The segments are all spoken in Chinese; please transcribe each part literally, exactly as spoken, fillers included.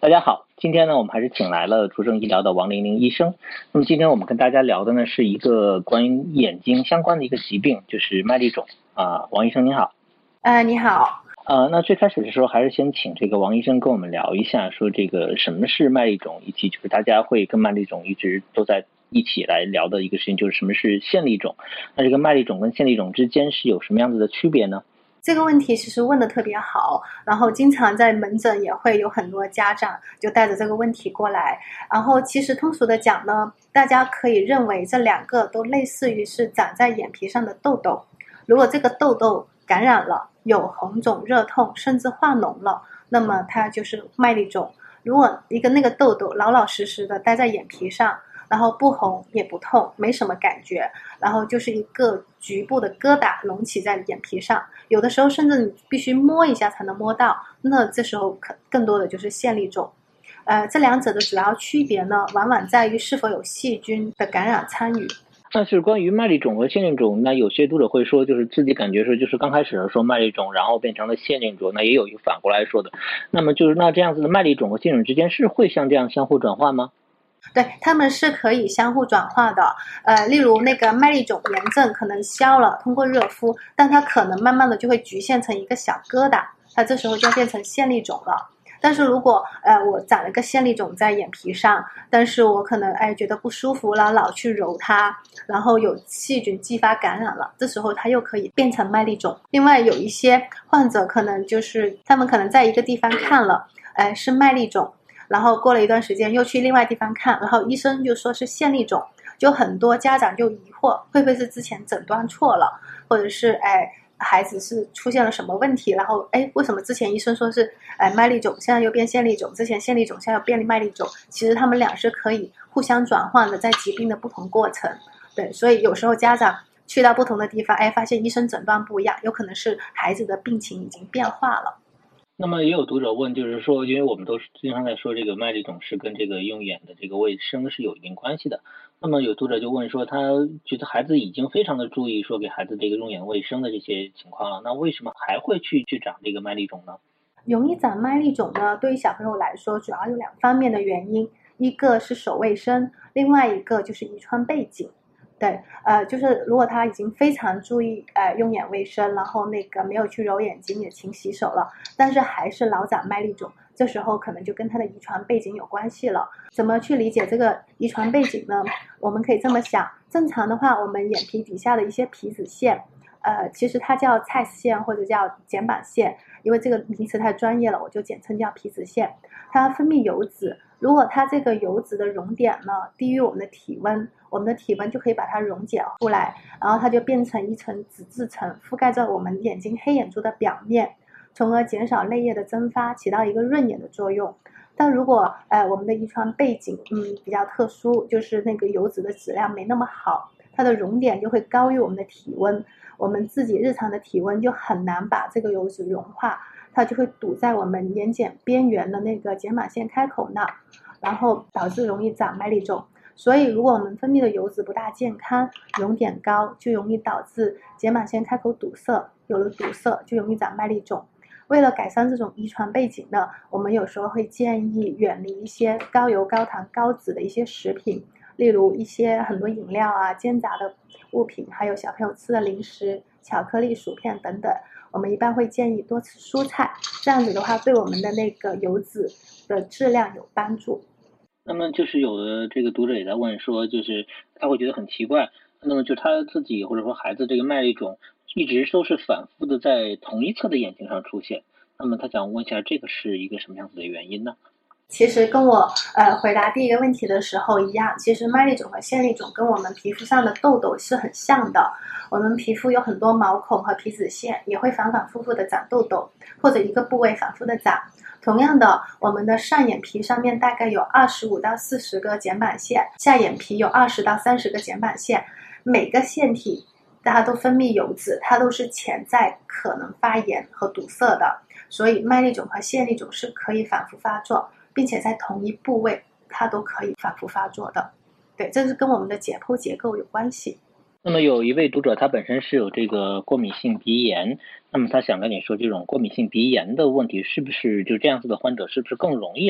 大家好，今天呢，我们还是请来了竹生医疗的王玲玲医生。那么今天我们跟大家聊的呢，是一个关于眼睛相关的一个疾病，就是麦粒肿啊。王医生您好。 呃，你好。 呃，那最开始的时候，还是先请这个王医生跟我们聊一下，说这个什么是麦粒肿，以及就是大家会跟麦粒肿一直都在一起来聊的一个事情，就是什么是线粒肿。那这个麦粒肿跟线粒肿之间是有什么样子的区别呢？ 这个问题其实问得特别好，然后经常在门诊也会有很多家长就带着这个问题过来。然后其实通俗的讲呢，大家可以认为这两个都类似于是长在眼皮上的痘痘。如果这个痘痘感染了，有红肿、热痛，甚至化脓了，那么它就是麦粒肿。如果一个那个痘痘老老实实的待在眼皮上，然后不红也不痛，没什么感觉，然后就是一个局部的疙瘩隆起在眼皮上，有的时候甚至你必须摸一下才能摸到，那这时候更多的就是线粒肿。呃，这两者的主要区别呢，往往在于是否有细菌的感染参与。 那是关于麦粒肿和线粒肿，那有些读者会说，就是自己感觉说，就是刚开始的时候麦粒肿，然后变成了线粒肿，那也有一个反过来说的。那么就是那这样子的麦粒肿和线粒肿之间是会像这样相互转换吗？ 对，它们是可以相互转化的。呃，例如那个麦粒肿炎症可能消了，通过热敷，但它可能慢慢的就会局限成一个小疙瘩，它这时候就要变成线粒肿了。但是如果呃我长了个线粒肿在眼皮上，但是我可能哎觉得不舒服了，老去揉它，然后有细菌继发感染了，这时候它又可以变成麦粒肿。另外有一些患者可能就是他们可能在一个地方看了，哎是麦粒肿。然后过了一段时间又去另外地方看，然后医生就说是线粒肿，就很多家长就疑惑会不会是之前诊断错了，或者是哎孩子是出现了什么问题，然后哎为什么之前医生说是哎麦粒肿，现在又变线粒肿，之前线粒肿现在又变麦粒肿，其实他们俩是可以互相转换的，在疾病的不同过程。对，所以有时候家长去到不同的地方，哎发现医生诊断不一样，有可能是孩子的病情已经变化了。 那么也有读者问，就是说，因为我们都是经常在说这个麦粒肿是跟这个用眼的这个卫生是有一定关系的。那么有读者就问说，他觉得孩子已经非常的注意说给孩子这个用眼卫生的这些情况了，那为什么还会去去长这个麦粒肿呢？ 容易长麦粒肿呢，对于小朋友来说，主要有两方面的原因，一个是手卫生，另外一个就是遗传背景。对，呃，就是如果他已经非常注意呃用眼卫生，然后那个没有去揉眼睛，也勤洗手了，但是还是老长麦粒肿，这时候可能就跟他的遗传背景有关系了。怎么去理解这个遗传背景呢？我们可以这么想，正常的话，我们眼皮底下的一些皮脂腺，呃，其实它叫蔡司腺或者叫睑板腺，因为这个名词太专业了，我就简称叫皮脂腺。它分泌油脂，如果它这个油脂的熔点呢低于我们的体温，我们的体温就可以把它溶解出来，然后它就变成一层脂质层，覆盖在我们眼睛黑眼珠的表面，从而减少泪液的蒸发，起到一个润眼的作用。但如果呃我们的遗传背景嗯比较特殊，就是那个油脂的质量没那么好，它的熔点就会高于我们的体温，我们自己日常的体温就很难把这个油脂融化，它就会堵在我们眼睑边缘的那个睑板腺开口那，然后导致容易长麦粒肿。所以如果我们分泌的油脂不大健康，熔点高，就容易导致睑板腺开口堵塞，有了堵塞就容易长麦粒肿。为了改善这种遗传背景呢，我们有时候会建议远离一些高油、高糖、高脂的一些食品，例如一些很多饮料啊、煎炸的物品，还有小朋友吃的零食、巧克力、薯片等等。我们一般会建议多吃蔬菜，这样子的话对我们的那个油脂的质量有帮助。 那么就是有的这个读者也在问说，就是他会觉得很奇怪，那么就他自己或者说孩子这个麦粒肿一直都是反复的在同一侧的眼睛上出现，那么他想问一下，这个是一个什么样子的原因呢？ 其实跟我呃回答第一个问题的时候一样，其实麦粒肿和线粒肿跟我们皮肤上的痘痘是很像的。我们皮肤有很多毛孔和皮脂腺，也会反反复复的长痘痘，或者一个部位反复的长。同样的，我们的上眼皮上面大概有二十五到四十个睑板腺，下眼皮有二十到三十个睑板腺，每个腺体大家都分泌油脂，它都是潜在可能发炎和堵塞的。所以麦粒肿和线粒肿是可以反复发作，并且在同一部位它都可以反复发作的。对，这是跟我们的解剖结构有关系。 那么有一位读者他本身是有这个过敏性鼻炎，那么他想跟你说，这种过敏性鼻炎的问题是不是就这样子的患者是不是更容易来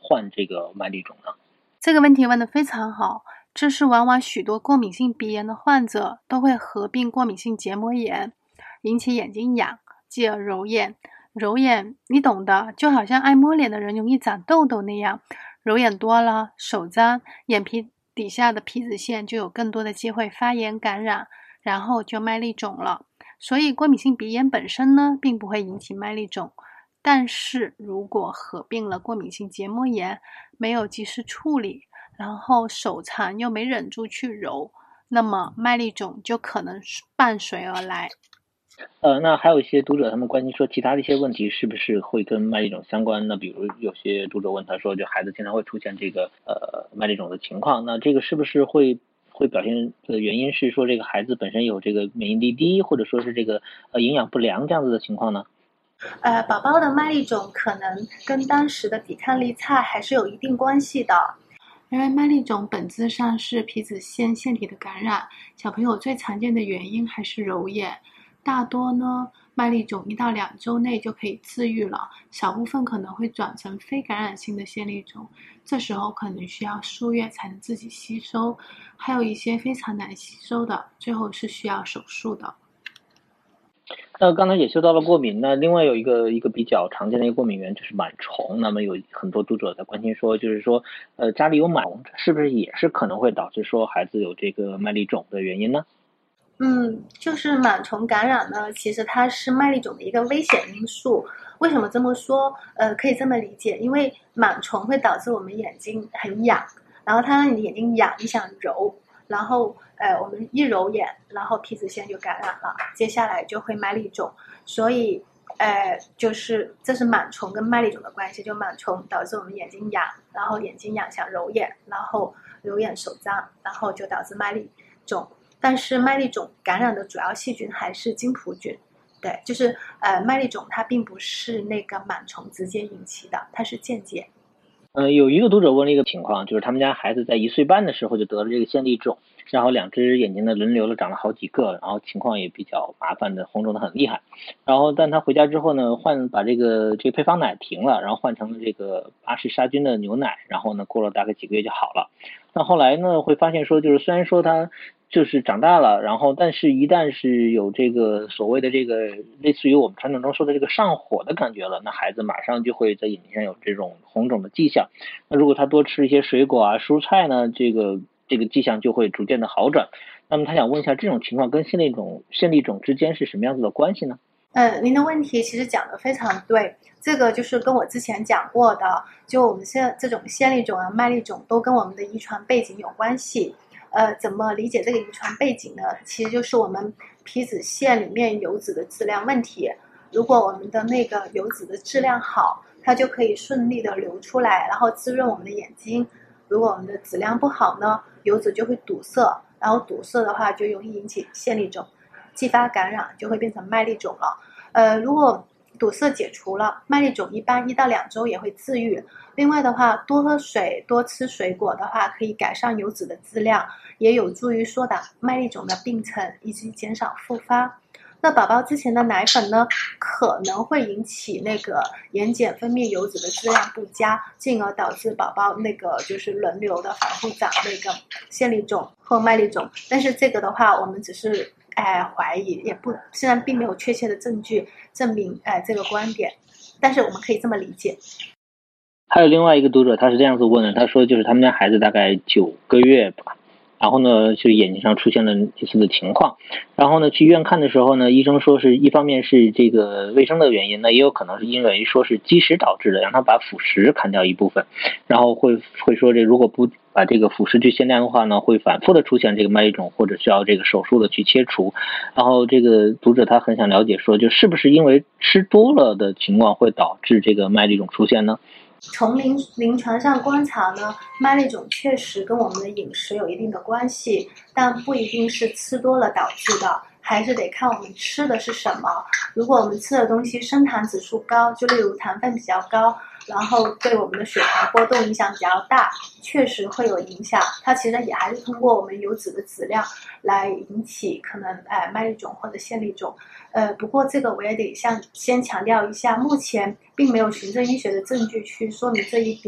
患这个麦粒肿呢？ 这个问题问得非常好，这是往往许多过敏性鼻炎的患者都会合并过敏性结膜炎，引起眼睛痒，继而揉眼。揉眼你懂的，就好像爱摸脸的人容易长痘痘那样，揉眼多了，手脏，眼皮底下的皮脂腺就有更多的机会发炎感染，然后就麦粒肿了。所以过敏性鼻炎本身呢，并不会引起麦粒肿，但是如果合并了过敏性结膜炎，没有及时处理，然后手残又没忍住去揉，那么麦粒肿就可能伴随而来。 呃，那还有一些读者他们关心说，其他的一些问题是不是会跟麦粒肿相关呢？比如有些读者问他说，就孩子经常会出现这个呃麦粒肿的情况，那这个是不是会会表现的原因是说这个孩子本身有这个免疫力低，或者说是这个呃营养不良这样子的情况呢？ 呃，宝宝的麦粒肿可能跟当时的抵抗力差还是有一定关系的。因为麦粒肿本质上是皮脂腺腺体的感染，小朋友最常见的原因还是揉眼。大多呢，麦粒肿一到两周内就可以治愈了，小部分可能会转成非感染性的腺粒肿，这时候可能需要数月才能自己吸收，还有一些非常难吸收的，最后是需要手术的。 那刚才也说到了过敏，那另外有一个一个比较常见的一个过敏源就是螨虫，那么有很多读者在关心说，就是说呃家里有螨虫，是不是也是可能会导致说孩子有这个麦粒肿的原因呢？ 嗯，就是螨虫感染呢，其实它是麦粒肿的一个危险因素。为什么这么说？呃，可以这么理解，因为螨虫会导致我们眼睛很痒，然后它让你的眼睛痒，你想揉，然后呃，我们一揉眼，然后皮脂腺就感染了，接下来就会麦粒肿。所以，呃，就是这是螨虫跟麦粒肿的关系，就螨虫导致我们眼睛痒，然后眼睛痒想揉眼，然后揉眼手脏，然后就导致麦粒肿。但是麦粒肿感染的主要细菌还是金葡菌，对，就是呃麦粒肿它并不是那个螨虫直接引起的，它是间接。 呃，有一个读者问了一个情况，就是他们家孩子在一岁半的时候就得了这个腺粒肿，然后两只眼睛呢轮流的长了好几个，然后情况也比较麻烦的，红肿的很厉害。然后但他回家之后呢，换把这个这个配方奶停了，然后换成了这个巴氏杀菌的牛奶，然后呢过了大概几个月就好了。那后来呢会发现说，就是虽然说他就是长大了，然后但是一旦是有这个所谓的这个类似于我们传统中说的这个上火的感觉了，那孩子马上就会在眼睛上有这种红肿的迹象。那如果他多吃一些水果啊、蔬菜呢，这个这个迹象就会逐渐的好转。那么他想问一下，这种情况跟腺粒肿腺粒肿之间是什么样子的关系呢？ 呃，您的问题其实讲得非常对，这个就是跟我之前讲过的，就我们现在这种腺粒肿啊、麦粒肿都跟我们的遗传背景有关系。呃，怎么理解这个遗传背景呢？其实就是我们皮脂腺里面油脂的质量问题。如果我们的那个油脂的质量好，它就可以顺利的流出来，然后滋润我们的眼睛。如果我们的质量不好呢，油脂就会堵塞，然后堵塞的话就容易引起腺粒肿，继发感染就会变成麦粒肿了。呃，如果堵塞解除了，麦粒肿一般一到两周也会治愈。另外的话，多喝水、多吃水果的话，可以改善油脂的质量，也有助于缩短麦粒肿的病程以及减少复发。那宝宝之前的奶粉呢，可能会引起那个眼睑分泌油脂的质量不佳，进而导致宝宝那个就是轮流的反复长那个腺粒肿或麦粒肿。但是这个的话，我们只是哎怀疑，也不现在并没有确切的证据证明哎这个观点，但是我们可以这么理解。 还有另外一个读者，他是这样子问的，他说就是他们家孩子大概九个月吧，然后呢就眼睛上出现了类似的情况，然后呢去医院看的时候呢，医生说是一方面是这个卫生的原因呢，也有可能是因为说是积食导致的，让他把辅食砍掉一部分，然后会会说这如果不把这个辅食去限量的话呢，会反复的出现这个麦粒肿，或者需要这个手术的去切除。然后这个读者他很想了解说，就是不是因为吃多了的情况会导致这个麦粒肿出现呢？ 从临临床上观察呢，麦粒肿确实跟我们的饮食有一定的关系，但不一定是吃多了导致的，还是得看我们吃的是什么。如果我们吃的东西升糖指数高，就例如糖分比较高，然后对我们的血糖波动影响比较大，确实会有影响。它其实也还是通过我们油脂的质量来引起可能呃麦粒肿或者腺粒肿。呃，不过这个我也得像先强调一下，目前并没有循证医学的证据去说明这一点。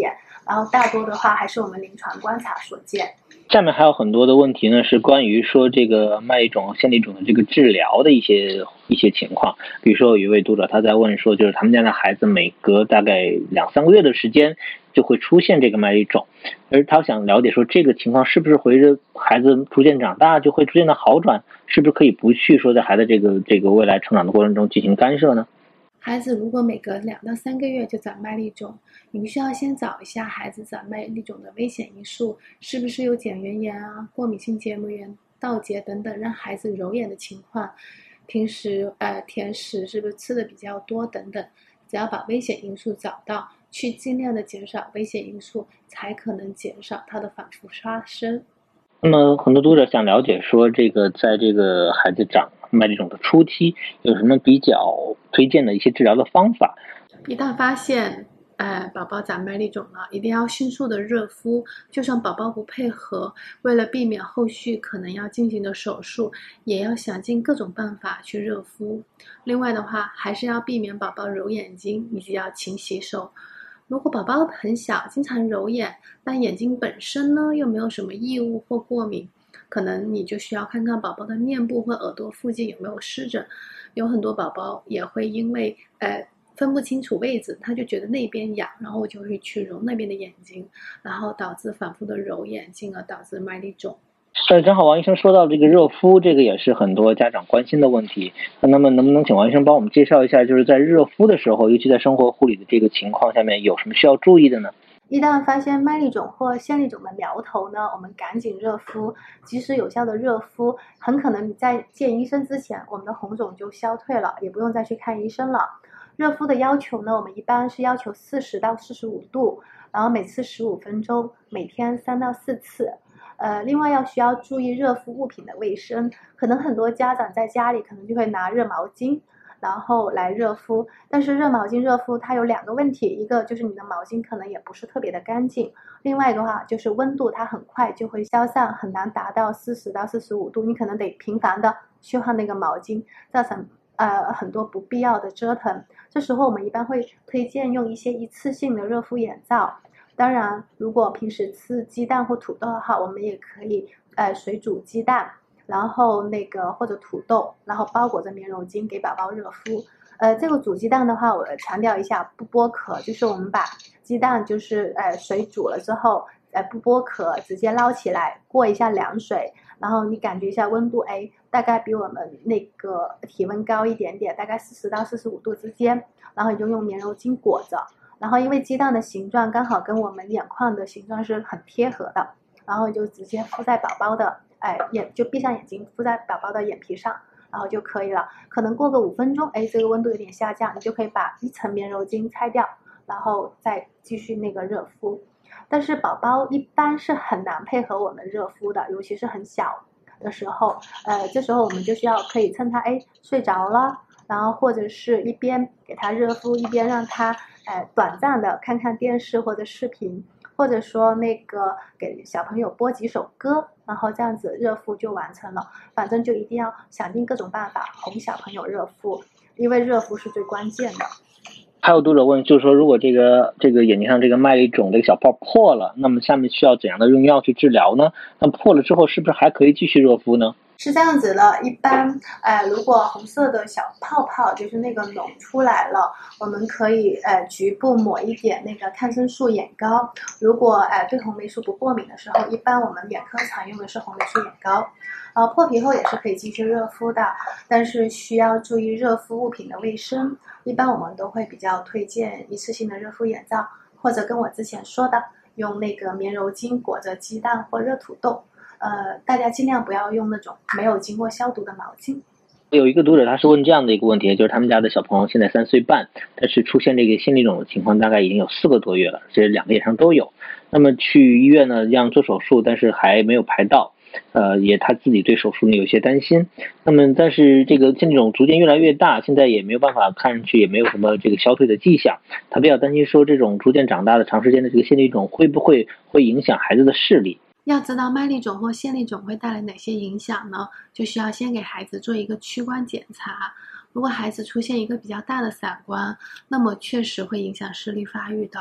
然后大多的话还是我们临床观察所见。 下面还有很多的问题呢，是关于说这个麦粒肿、腺粒肿的这个治疗的一些一些情况。比如说有一位读者他在问说，就是他们家的孩子每隔大概两三个月的时间就会出现这个麦粒肿，而他想了解说这个情况是不是随着孩子逐渐长大就会逐渐的好转，是不是可以不去说在孩子这个这个未来成长的过程中进行干涉呢？ 孩子如果每隔两到三个月就长麦粒肿，你需要先找一下孩子长麦粒肿的危险因素，是不是有睑缘炎啊、过敏性结膜炎、倒结等等让孩子揉眼的情况，平时呃甜食是不是吃的比较多等等，只要把危险因素找到，去尽量的减少危险因素，才可能减少它的反复发生。 那么很多读者想了解说，这个在这个孩子长麦粒肿的初期有什么比较推荐的一些治疗的方法？ 一旦发现呃，宝宝长麦粒肿了，一定要迅速的热敷，就算宝宝不配合，为了避免后续可能要进行的手术，也要想尽各种办法去热敷。另外的话，还是要避免宝宝揉眼睛，以及要勤洗手。如果宝宝很小，经常揉眼，但眼睛本身呢又没有什么异物或过敏，可能你就需要看看宝宝的面部或耳朵附近有没有湿疹。有很多宝宝也会因为呃分不清楚位置，他就觉得那边痒，然后就会去揉那边的眼睛，然后导致反复的揉眼，进而导致麦粒肿。 呃，正好王医生说到这个热敷，这个也是很多家长关心的问题。那么能不能请王医生帮我们介绍一下，就是在热敷的时候，尤其在生活护理的这个情况下面，有什么需要注意的呢？ 一旦发现麦粒肿或腺粒肿的苗头呢，我们赶紧热敷。及时有效的热敷，很可能你在见医生之前，我们的红肿就消退了，也不用再去看医生了。热敷的要求呢，我们一般是要求四十到四十五度，然后每次十五分钟，每天三到四次。呃，另外要需要注意热敷物品的卫生，可能很多家长在家里可能就会拿热毛巾，然后来热敷，但是热毛巾热敷它有两个问题，一个就是你的毛巾可能也不是特别的干净，另外一个话就是温度它很快就会消散，很难达到四十到四十五度，你可能得频繁的去换那个毛巾，造成呃很多不必要的折腾。这时候我们一般会推荐用一些一次性的热敷眼罩。当然，如果平时吃鸡蛋或土豆的话，我们也可以呃水煮鸡蛋，然后那个或者土豆，然后包裹着棉柔巾给宝宝热敷。呃，这个煮鸡蛋的话，我强调一下，不剥壳，就是我们把鸡蛋就是呃水煮了之后，呃不剥壳，直接捞起来，过一下凉水，然后你感觉一下温度，哎，大概比我们那个体温高一点点，大概四十到四十五度之间，然后你就用棉柔巾裹着。然后因为鸡蛋的形状刚好跟我们眼眶的形状是很贴合的，然后就直接敷在宝宝的哎眼，就闭上眼睛敷在宝宝的眼皮上，然后就可以了。可能过个五分钟，哎，这个温度有点下降，你就可以把一层棉柔巾拆掉，然后再继续那个热敷。但是宝宝一般是很难配合我们热敷的，尤其是很小的时候，呃，这时候我们就需要可以趁他哎睡着了，然后或者是一边给他热敷，一边让他呃短暂的看看电视或者视频，或者说那个给小朋友播几首歌，然后这样子热敷就完成了。反正就一定要想尽各种办法哄小朋友热敷，因为热敷是最关键的。 还有读者问，就是说如果这个这个眼睛上这个麦粒肿这个小泡破了，那么下面需要怎样的用药去治疗呢？那破了之后是不是还可以继续热敷呢？ 是这样子的，一般呃，如果红色的小泡泡就是那个脓出来了，我们可以呃局部抹一点那个抗生素眼膏。如果呃对红霉素不过敏的时候，一般我们眼科常用的是红霉素眼膏。呃，破皮后也是可以继续热敷的，但是需要注意热敷物品的卫生。一般我们都会比较推荐一次性的热敷眼罩，或者跟我之前说的，用那个棉柔巾裹着鸡蛋或热土豆。呃，大家尽量不要用那种没有经过消毒的毛巾。 有一个读者他是问这样的一个问题，就是他们家的小朋友现在三岁半，但是出现这个腺粒肿的情况大概已经有四个多月了，这两个眼上都有。那么去医院呢让做手术，但是还没有排到，呃，也他自己对手术呢有些担心。那么但是这个腺粒肿逐渐越来越大，现在也没有办法看上去也没有什么这个消退的迹象，他比较担心说这种逐渐长大的长时间的这个腺粒肿会不会会影响孩子的视力。 要知道麦粒肿或腺粒肿会带来哪些影响呢？就需要先给孩子做一个屈光检查。如果孩子出现一个比较大的散光，那么确实会影响视力发育的。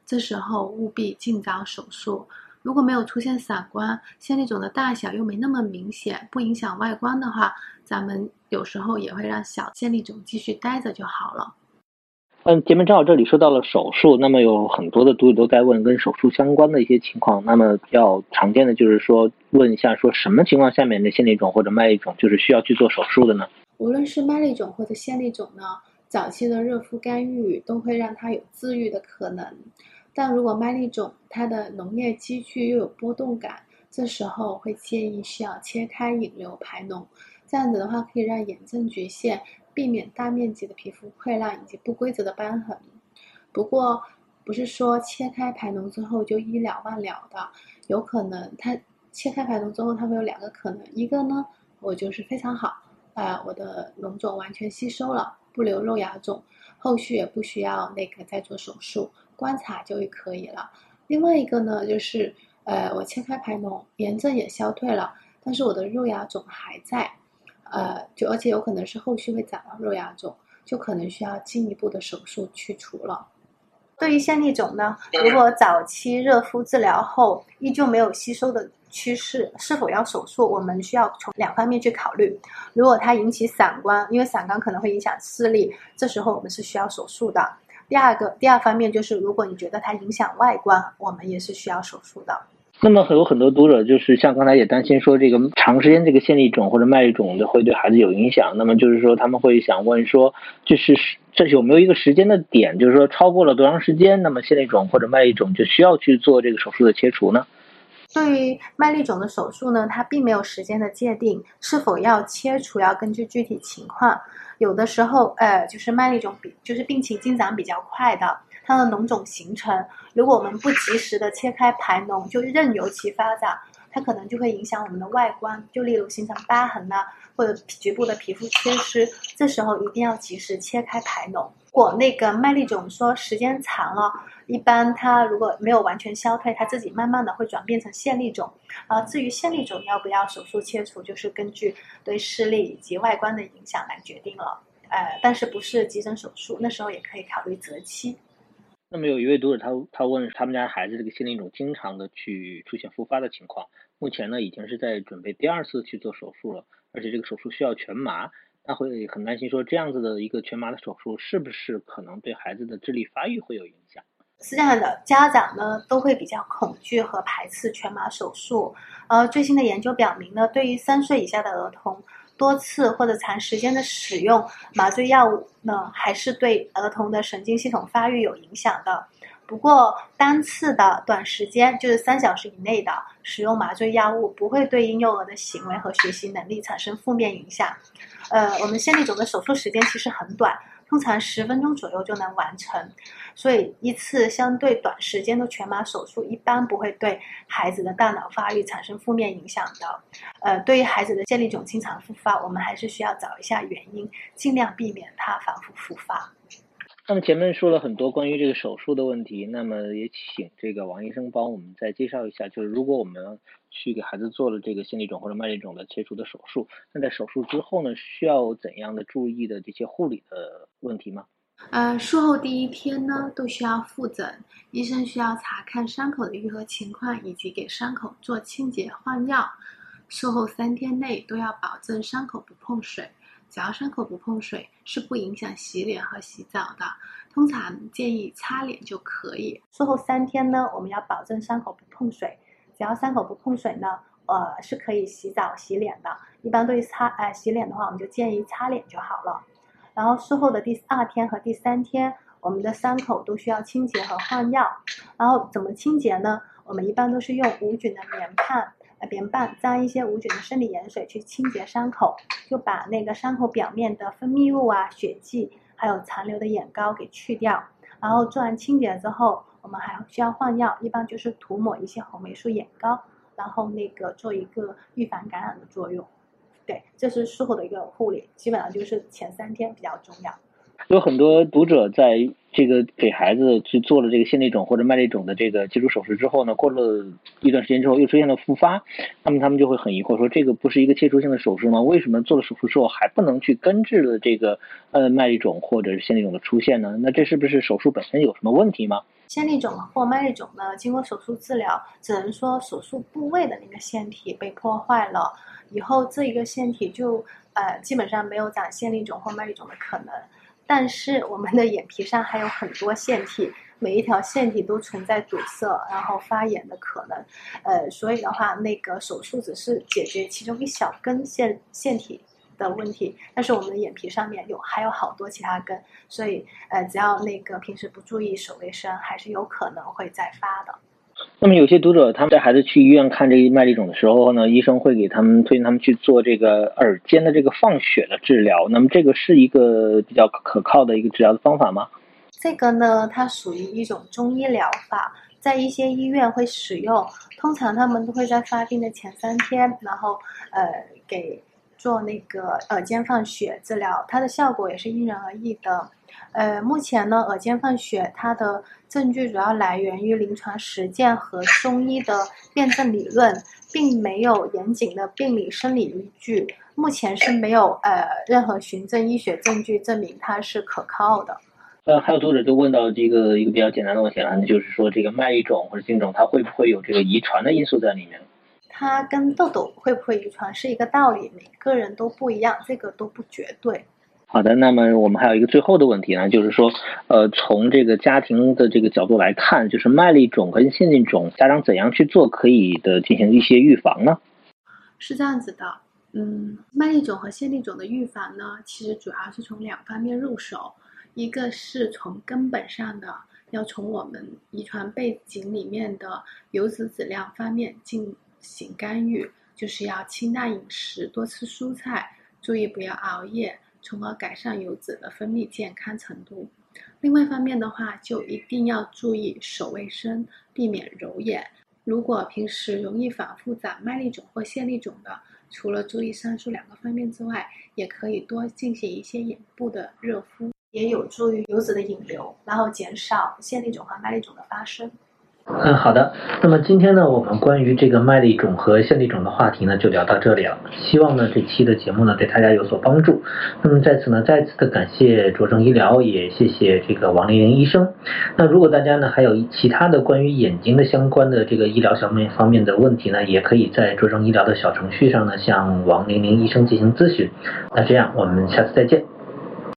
这时候务必尽早手术。如果没有出现散光，线粒肿的大小又没那么明显，不影响外观的话，咱们有时候也会让小线粒肿继续待着就好了。 嗯，前面正好这里说到了手术，那么有很多的读者都在问跟手术相关的一些情况。那么比较常见的就是说，问一下说什么情况下面的线粒肿或者麦粒肿就是需要去做手术的呢？ 无论是麦粒肿或者线粒肿呢，早期的热敷干预都会让它有自愈的可能。但如果麦粒肿它的脓液积聚又有波动感，这时候会建议需要切开引流排脓，这样子的话可以让炎症局限，避免大面积的皮肤溃烂以及不规则的斑痕。不过不是说切开排脓之后就一了万了的，有可能它切开排脓之后它会有两个可能，一个呢我就是非常好，呃，我的脓肿完全吸收了，不留肉芽肿，后续也不需要那个再做手术，观察就可以了。另外一个呢就是呃，我切开排脓，炎症也消退了，但是我的肉芽肿还在，呃，就而且有可能是后续会长到肉芽肿，就可能需要进一步的手术去除了。对于线粒肿呢，如果早期热敷治疗后依旧没有吸收的趋势，是否要手术，我们需要从两方面去考虑。如果它引起散光，因为散光可能会影响视力，这时候我们是需要手术的。第二个，第二方面就是如果你觉得它影响外观，我们也是需要手术的。 那么有很多读者就是像刚才也担心说这个长时间这个线粒肿或者麦粒肿的会对孩子有影响，那么就是说他们会想问说，就是这有没有一个时间的点，就是说超过了多长时间，那么线粒肿或者麦粒肿就需要去做这个手术的切除呢？ 对于麦粒肿的手术呢，它并没有时间的界定，是否要切除要根据具体情况。有的时候，呃，就是麦粒肿比就是病情进展比较快的，它的脓肿形成，如果我们不及时的切开排脓，就任由其发展，它可能就会影响我们的外观，就例如形成疤痕呐、啊，或者局部的皮肤缺失，这时候一定要及时切开排脓。如果那个麦粒肿说时间长了，一般它如果没有完全消退，它自己慢慢的会转变成线粒肿。啊，至于线粒肿要不要手术切除，就是根据对视力以及外观的影响来决定了。呃，但是不是急诊手术，那时候也可以考虑择期。 那么有一位读者他他问他们家孩子这个线粒肿经常的去出现复发的情况，目前呢已经是在准备第二次去做手术了，而且这个手术需要全麻，他会很担心说这样子的一个全麻的手术是不是可能对孩子的智力发育会有影响？ 是这样的，家长呢都会比较恐惧和排斥全麻手术。呃，最新的研究表明呢，对于三岁以下的儿童，多次或者长时间的使用麻醉药物呢，还是对儿童的神经系统发育有影响的。不过，单次的短时间，就是三小时以内的使用麻醉药物，不会对婴幼儿的行为和学习能力产生负面影响。呃，我们线粒肿的手术时间其实很短，通常十分钟左右就能完成，所以一次相对短时间的全麻手术一般不会对孩子的大脑发育产生负面影响的。呃，对于孩子的线粒肿经常复发，我们还是需要找一下原因，尽量避免它反复复发。 那么前面说了很多关于这个手术的问题，那么也请这个王医生帮我们再介绍一下，就是如果我们去给孩子做了这个线粒肿或者麦粒肿的切除的手术，那在手术之后呢，需要怎样的注意的这些护理的问题吗？ 呃，术后第一天呢，都需要复诊，医生需要查看伤口的愈合情况，以及给伤口做清洁换药。术后三天内都要保证伤口不碰水，只要伤口不碰水，是不影响洗脸和洗澡的。通常建议擦脸就可以。术后三天呢，我们要保证伤口不碰水，只要伤口不碰水呢，呃，是可以洗澡洗脸的。一般对于擦呃洗脸的话，我们就建议擦脸就好了。然后术后的第二天和第三天，我们的伤口都需要清洁和换药。然后怎么清洁呢？我们一般都是用无菌的棉棒，呃，棉棒沾一些无菌的生理盐水去清洁伤口，就把那个伤口表面的分泌物啊、血迹，还有残留的眼膏给去掉。然后做完清洁之后，我们还需要换药，一般就是涂抹一些红霉素眼膏，然后那个做一个预防感染的作用。对，这是术后的一个护理，基本上就是前三天比较重要。 有很多读者在这个给孩子去做了这个腺粒肿或者麦粒肿的这个切除手术之后呢，过了一段时间之后又出现了复发，那么他们就会很疑惑说，这个不是一个切除性的手术吗？为什么做了手术之后还不能去根治了这个呃麦粒肿或者是腺粒肿的出现呢？那这是不是手术本身有什么问题吗？ 腺粒肿或麦粒肿呢，经过手术治疗，只能说手术部位的那个腺体被破坏了，以后这一个腺体就呃基本上没有长腺粒肿或麦粒肿的可能。但是我们的眼皮上还有很多腺体，每一条腺体都存在堵塞，然后发炎的可能。呃，所以的话，那个手术只是解决其中一小根腺腺体的问题，但是我们的眼皮上面有还有好多其他根，所以呃，只要那个平时不注意手卫生，还是有可能会再发的。 那么有些读者他们带孩子去医院看这个麦粒肿的时候呢，医生会给他们推荐他们去做这个耳尖的这个放血的治疗。那么这个是一个比较可靠的一个治疗的方法吗？ 这个呢，它属于一种中医疗法，在一些医院会使用。通常他们都会在发病的前三天，然后呃给做那个耳尖放血治疗，它的效果也是因人而异的。呃，目前呢，耳尖放血它的证据主要来源于临床实践和中医的辩证理论，并没有严谨的病理生理依据。目前是没有呃任何循证医学证据证明它是可靠的。 呃，还有读者就问到这个一个比较简单的问题了，那就是说这个麦粒肿或者腺肿，它会不会有这个遗传的因素在里面？ 它跟痘痘会不会遗传是一个道理，每个人都不一样，这个都不绝对。 好的，那么我们还有一个最后的问题呢，就是说，呃，从这个家庭的这个角度来看，就是麦粒肿跟腺粒肿，家长怎样去做可以的进行一些预防呢？ 是这样子的，嗯，麦粒肿和腺粒肿的预防呢，其实主要是从两方面入手，一个是从根本上的，要从我们遗传背景里面的油脂质量方面进行干预，就是要清淡饮食，多吃蔬菜，注意不要熬夜，从而改善油脂的分泌健康程度。另外一方面的话，就一定要注意手卫生，避免揉眼。如果平时容易反复长麦粒肿或腺粒肿的，除了注意上述两个方面之外，也可以多进行一些眼部的热敷，也有助于油脂的引流，然后减少腺粒肿和麦粒肿的发生。 嗯，好的。那么今天呢，我们关于这个麦粒肿和腺粒肿的话题呢，就聊到这里了。希望呢，这期的节目呢，对大家有所帮助。那么在此呢，再次的感谢卓正医疗，也谢谢这个王玲玲医生。那如果大家呢，还有其他的关于眼睛的相关的这个医疗方面方面的问题呢，也可以在卓正医疗的小程序上呢，向王玲玲医生进行咨询。那这样，我们下次再见。